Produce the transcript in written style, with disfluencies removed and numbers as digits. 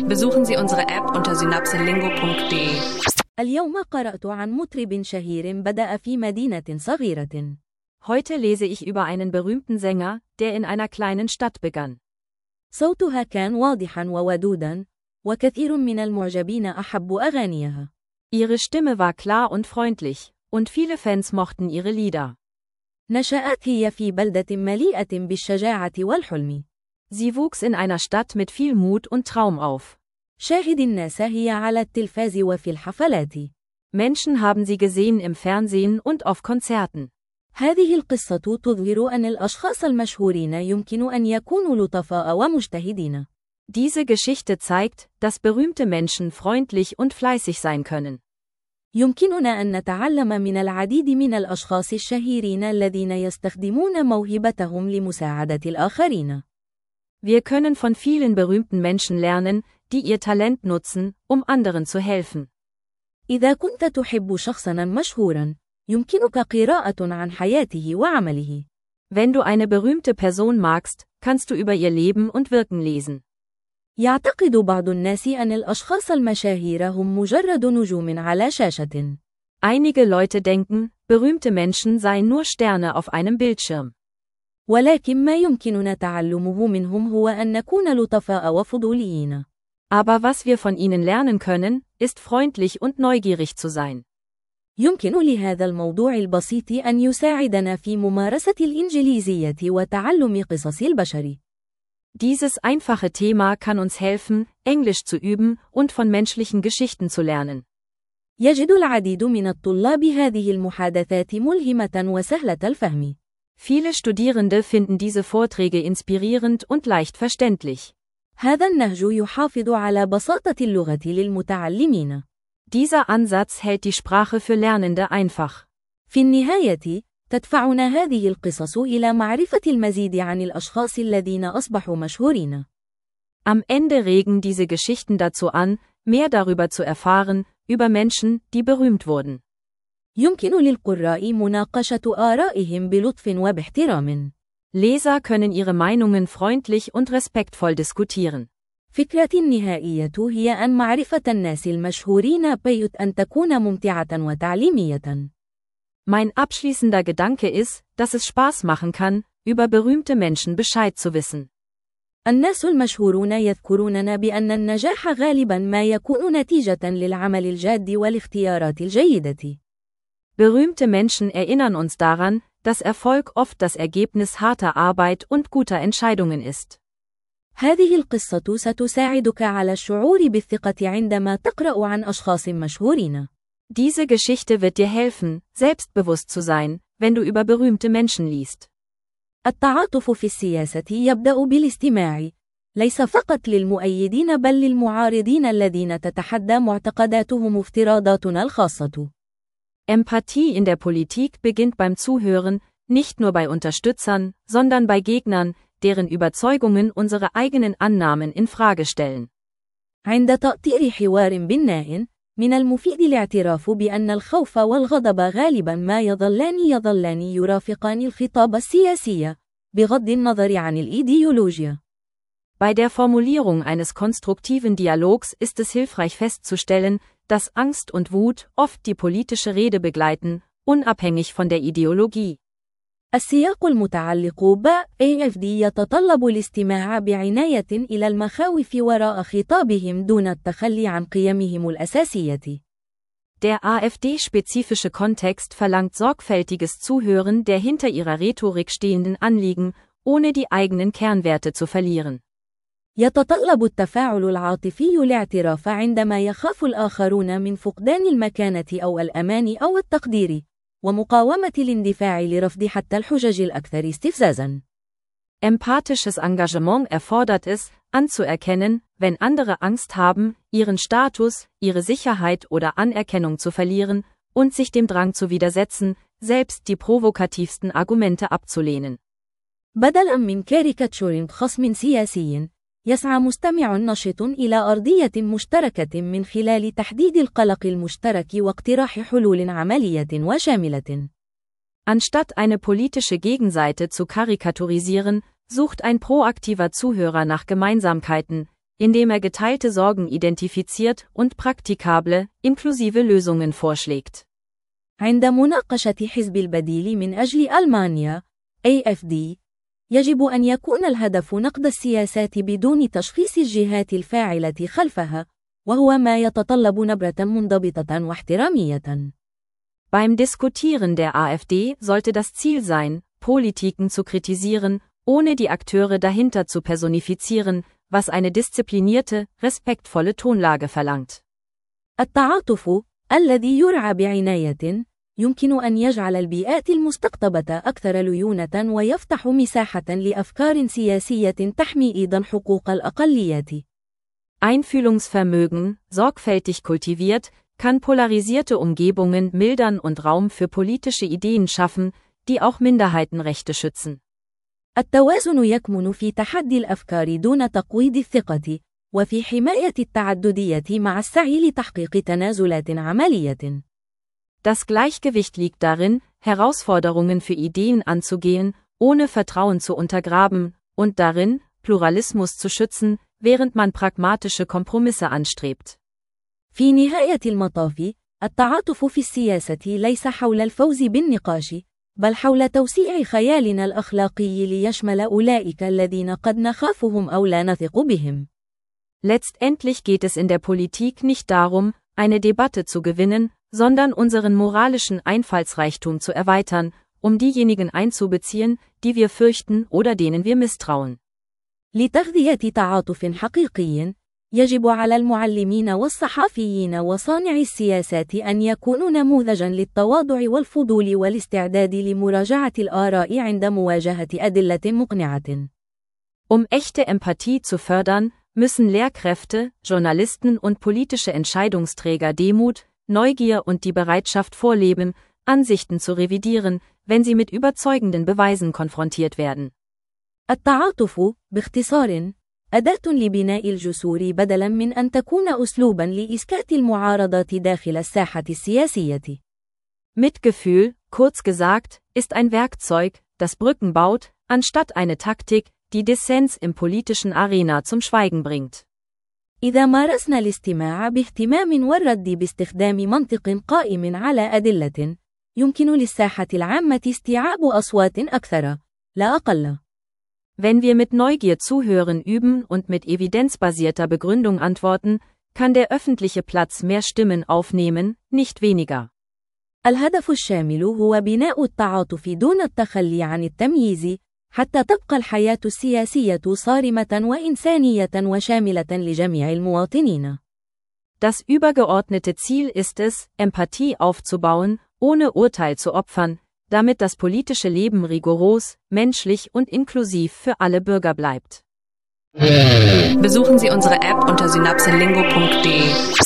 Besuchen Sie unsere App unter synapselingo.de. اليوم قرأت عن مطرب شهير بدأ في مدينة صغيرة. Heute lese ich über einen berühmten Sänger, der in einer kleinen Stadt begann. صوتها كان واضحا وودودا، وكثير من المعجبين أحبوا أغانيها. Ihre Stimme war klar und freundlich, und viele Fans mochten ihre Lieder. نشأت هي في بلدة مليئة بالشجاعة والحلم. Sie wuchs in einer Stadt mit viel Mut und Traum auf. شاهد الناس هي على التلفاز وفي الحفلات. Menschen haben sie gesehen im Fernsehen und auf Konzerten. هذه القصة تظهر أن الأشخاص المشهورين يمكن أن يكونوا لطفاء ومجتهدين. Diese Geschichte zeigt, dass berühmte Menschen freundlich und fleißig sein können. يمكننا أن نتعلم من العديد من الأشخاص الشهيرين الذين يستخدمون موهبتهم لمساعدة الآخرين. Wir können von vielen berühmten Menschen lernen, die ihr Talent nutzen, um anderen zu helfen. إذا كنت تحب شخصاً مشهوراً، يمكنك قراءة عن حياته وعمله. Wenn du eine berühmte Person magst, kannst du über ihr Leben und Wirken lesen. يعتقد بعض الناس أن الأشخاص المشاهير هم مجرد نجوم على شاشة. Einige Leute denken, berühmte Menschen seien nur Sterne auf einem Bildschirm. ولكن ما يمكننا تعلمه منهم هو أن نكون لطفاء وفضوليين. Aber was wir von ihnen lernen können, ist freundlich und neugierig zu sein. يمكن لهذا الموضوع البسيط أن يساعدنا في ممارسة الإنجليزية وتعلم قصص البشر. Dieses einfache Thema kann uns helfen, Englisch zu üben und von menschlichen Geschichten zu lernen. يجد العديد من الطلاب هذه المحادثات ملهمة وسهلة الفهم. Viele Studierende finden diese Vorträge inspirierend und leicht verständlich. هذا النهج يحافظ على بساطة اللغة للمتعلمين. Dieser Ansatz hält die Sprache für Lernende einfach. في النهاية، تدفعنا هذه القصص إلى معرفة المزيد عن الأشخاص الذين أصبحوا مشهورين. Am Ende regen diese Geschichten dazu an, mehr darüber zu erfahren, über Menschen, die berühmt wurden. يمكن للقراء مناقشة آرائهم بلطف وباحترام. Leser können ihre Meinungen freundlich und respektvoll diskutieren. فكرتي النهائية هي أن معرفة الناس المشهورين بيت أن تكون ممتعة وتعليمية. Mein abschließender Gedanke ist, dass es Spaß machen kann, über berühmte Menschen Bescheid zu wissen. الناس المشهورون يذكروننا بأن النجاح غالبا ما يكون نتيجة للعمل الجاد والاختيارات الجيدة. Berühmte Menschen erinnern uns daran, dass Erfolg oft das Ergebnis harter Arbeit und guter Entscheidungen ist. هذه القصة ستساعدك على الشعور بالثقة عندما تقرأ عن أشخاص مشهورين. Diese Geschichte wird dir helfen, selbstbewusst zu sein, wenn du über berühmte Menschen liest. التعاطف في السياسة يبدأ بالاستماع، ليس فقط للمؤيدين بل للمعارضين الذين تتحدى معتقداتهم وافتراضاتنا الخاصة. Empathie in der Politik beginnt beim Zuhören, nicht nur bei Unterstützern, sondern bei Gegnern, deren Überzeugungen unsere eigenen Annahmen in Frage stellen. عند تأطير حوار بناء، من المفيد الاعتراف بأن الخوف والغضب غالبا ما يظلان يرافقان الخطاب السياسي، بغض النظر عن الإيديولوجيا. Bei der Formulierung eines konstruktiven Dialogs ist es hilfreich festzustellen, dass Angst und Wut oft die politische Rede begleiten, unabhängig von der Ideologie. السياق المتعلق ب-AFD يتطلب الاستماع بعناية إلى المخاوف وراء خطابهم دون التخلي عن قيمهم الأساسية. Der AfD-spezifische Kontext verlangt sorgfältiges Zuhören der hinter ihrer Rhetorik stehenden Anliegen, ohne die eigenen Kernwerte zu verlieren. يتطلب التفاعل العاطفي الاعتراف عندما يخاف الآخرون من فقدان المكانة أو الأمان أو التقدير، ومقاومة الاندفاع لرفض حتى الحجج الأكثر استفزازاً. Empathisches Engagement erfordert es, anzuerkennen, wenn andere Angst haben, ihren Status, ihre Sicherheit oder Anerkennung zu verlieren, und sich dem Drang zu widersetzen, selbst die provokativsten Argumente abzulehnen. بدلاً من كاريكاتشور خصم سياسي، يسعى مستمع نشط إلى أرضية مشتركة من خلال تحديد القلق المشترك واقتراح حلول عملية وشاملة. Anstatt eine politische Gegenseite zu karikaturisieren, sucht ein proaktiver Zuhörer nach Gemeinsamkeiten, indem er geteilte Sorgen identifiziert und praktikable, inklusive Lösungen vorschlägt. عند مناقشة حزب البديل من أجل ألمانيا AFD يجب أن يكون الهدف نقد السياسات بدون تشخيص الجهات الفاعلة خلفها، وهو ما يتطلب نبرة منضبطة واحترامية. Beim Diskutieren der AfD sollte das Ziel sein, Politiken zu kritisieren, ohne die Akteure dahinter zu personifizieren, was eine disziplinierte, respektvolle Tonlage verlangt. التعاطف الذي يرعى بعناية يمكن أن يجعل البيئات المستقطبة أكثر ليونة ويفتح مساحة لأفكار سياسية تحمي أيضا حقوق الأقليات. Einfühlungsvermögen, sorgfältig kultiviert, kann polarisierte Umgebungen mildern und Raum für politische Ideen schaffen, die auch Minderheitenrechte schützen. التوازن يكمن في تحدي الأفكار دون تقويض الثقة، وفي حماية التعددية مع السعي لتحقيق تنازلات عملية. Das Gleichgewicht liegt darin, Herausforderungen für Ideen anzugehen, ohne Vertrauen zu untergraben, und darin, Pluralismus zu schützen, während man pragmatische Kompromisse anstrebt. في نهاية المطاف، التعاطف في السياسة ليس حول الفوز بالنقاش، بل حول توسيع خيالنا الأخلاقي ليشمل أولئك الذين قد نخافهم أو لا نثق بهم. Letztendlich geht es in der Politik nicht darum, eine Debatte zu gewinnen, sondern unseren moralischen Einfallsreichtum zu erweitern, um diejenigen einzubeziehen, die wir fürchten oder denen wir misstrauen. لتغذية تعاطف حقيقي، يجب على المعلمين والصحفيين وصانعي السياسات أن يكونوا نموذجاً للتواضع والفضول والاستعداد لمراجعة الآراء عند مواجهة أدلة مقنعة. Echte Empathie zu fördern, müssen Lehrkräfte, Journalisten und politische Entscheidungsträger Demut, Neugier und die Bereitschaft vorleben, Ansichten zu revidieren, wenn sie mit überzeugenden Beweisen konfrontiert werden. التعاطف، باختصار، أداة لبناء الجسور بدلاً من أن تكون أسلوباً لإسكات المعارضات داخل الساحة السياسية. Mitgefühl, kurz gesagt, ist ein Werkzeug, das Brücken baut, anstatt eine Taktik, die Dissens im politischen Arena zum Schweigen bringt. إذا مارسنا الاستماع باهتمام والرد باستخدام منطق قائم على أدلة، يمكن للساحة العامة استيعاب أصوات أكثر، لا أقل. Wenn wir mit Neugier zuhören üben und mit evidenzbasierter Begründung antworten, kann der öffentliche Platz mehr Stimmen aufnehmen, nicht weniger. الهدف الشامل هو بناء التعاطف دون التخلي عن التمييز، حتى تبقى الحياة السياسية صارمة وإنسانية وشاملة لجميع المواطنين. Das übergeordnete Ziel ist es, Empathie aufzubauen, ohne Urteil zu opfern, damit das politische Leben rigoros, menschlich und inklusiv für alle Bürger bleibt. Besuchen Sie unsere App unter synapselingo.de.